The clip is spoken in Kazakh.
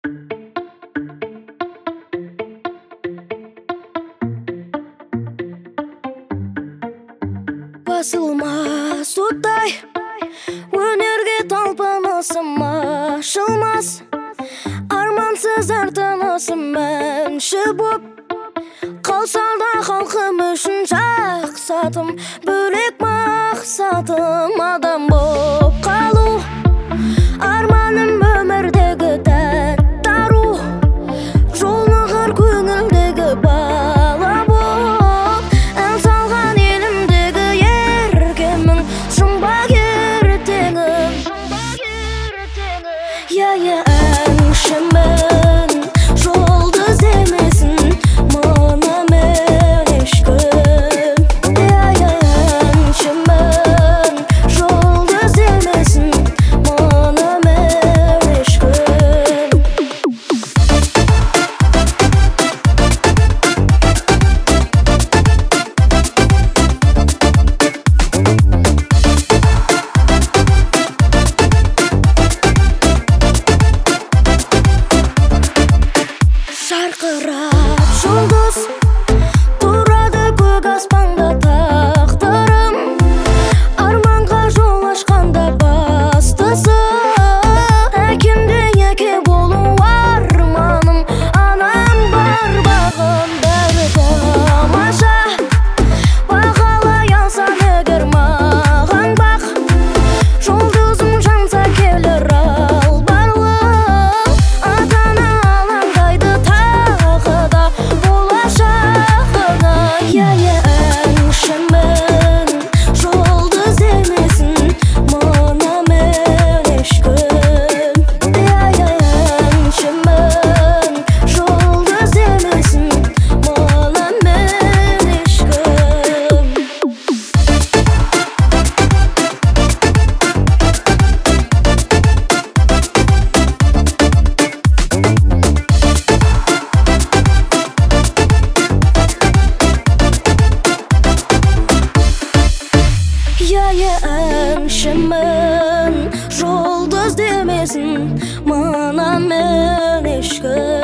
Басылмас оттай өнерге талпынысым ашылмас, армансыз артынысым әнші боп қалса да халқым үшін жақсатым, бөлек мақсатым адам боп қалу. Арманым өмірдегі тәтті ару, жолығар көңілдегі бала боп, ән салған елімдегі еркемін, жұмбақ ертеңім. Я әншімін, жолды іздемесін мына мен ешкім. Я әншімін, жолды іздемесін мына мен ешкім. Жарқырап жұлдыз тұрады көк аспанда тағдырым, арманға жол ашқанда бастысы әкемде әке болу арманым, анам бар бағым бәрі тамаша. Бағалай алсаң егер маған бақ, жұлдызым жанса келер ал барлық, ата-ана алаңдайды тағы да болашағына. Я әншімін, жолды іздемесін мына мен ешкім. Я әншімін, жолды іздемесін мына мен ешкім. Я әншімін, жолды іздемесін мына мен ешкім.